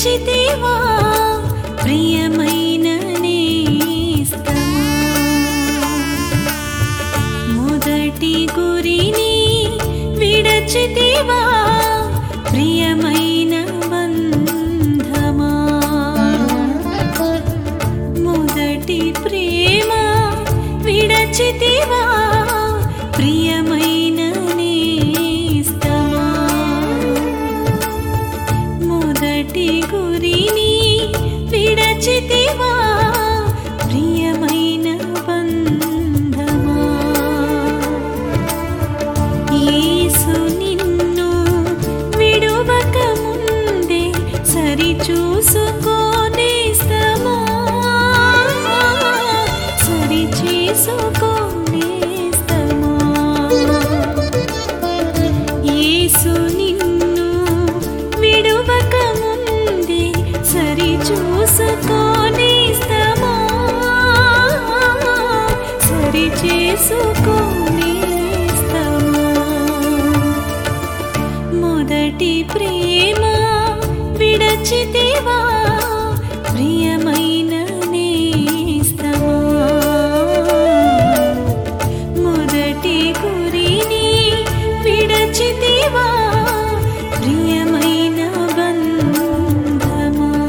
విడచితివా ప్రియమైన నేస్తమా మొదటి గురిని విడచితివా ప్రియమైన బంధమా మొదటి ప్రేమ విడచితివా ప్రియమైన నేస్తమా మొదటి గురిని విడచితివా ప్రియమైన బంధమా యేసు నిన్ను విడువక ముందే సరిచూసుకోనేస్తమా సరిచేసుకోనేస్తమా యేసు నిన్ను విడువక ముందే సరిచూసుకోనేస్తమా సరిచేసుకోనేస్తమా మొదటి ప్రేమ విడచితివా ప్రియమైన నేస్తమా మొదటి గురిని విడచితివా ప్రియమైన బంధమా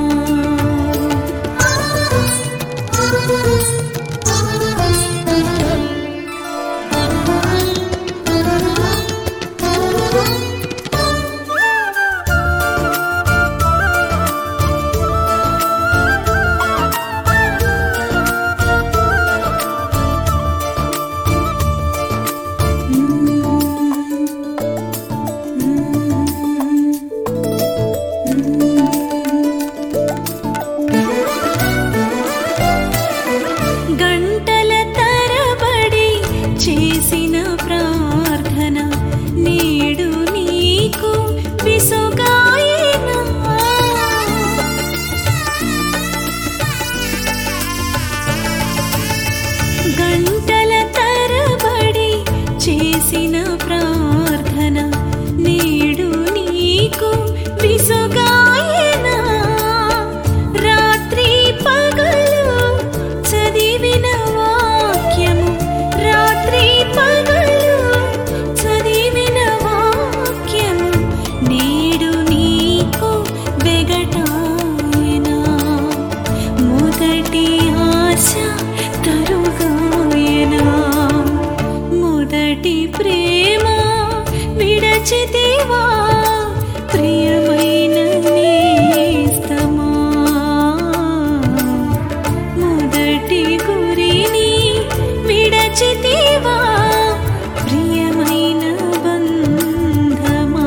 గంటల తరబడి చేసిన ప్రార్థన నేడు నీకు విసుగాయేనా గంటల తరబడి చేసిన ప్రార్థన నేడు నీకు విసుగాయేనా రాత్రి పగలు చదివిన వాక్యము రాత్రి పగలు చదివిన వాక్యము నేడు నీకు వెగటాయనా మొదటి ఆశ తరుగాయనా మొదటి ప్రేమ విడచితివా ప్రియమైన నేస్తమా మొదటి గురిని విడచితివా ప్రియమైన బంధమా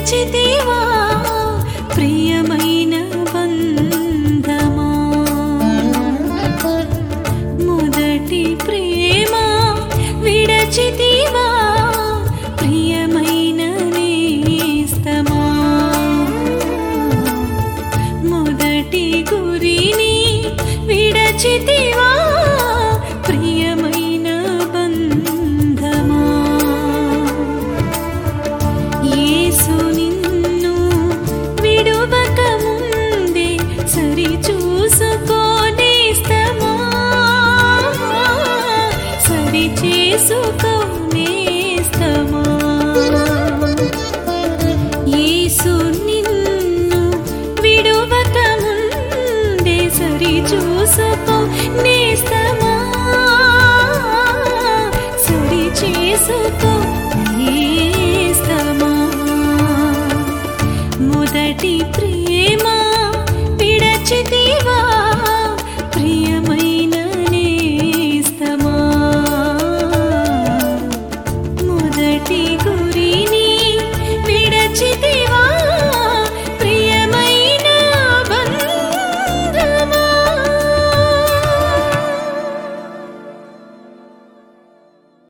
విడచితివా ప్రియమైన బంధమా మొదటి ప్రేమ విడచితివా ప్రియమైన నేస్తమా మొదటి గురిని విడచితివా ప్రియమైన బంధమా యేసు నిన్ను విడువక ముందే సరి చూసుకోనేస్తమా సరి చేసుకోనేస్తమా యేసు నిన్ను విడువక ముందే సరి చూసుకోనేస్తమా సరి చేసుకో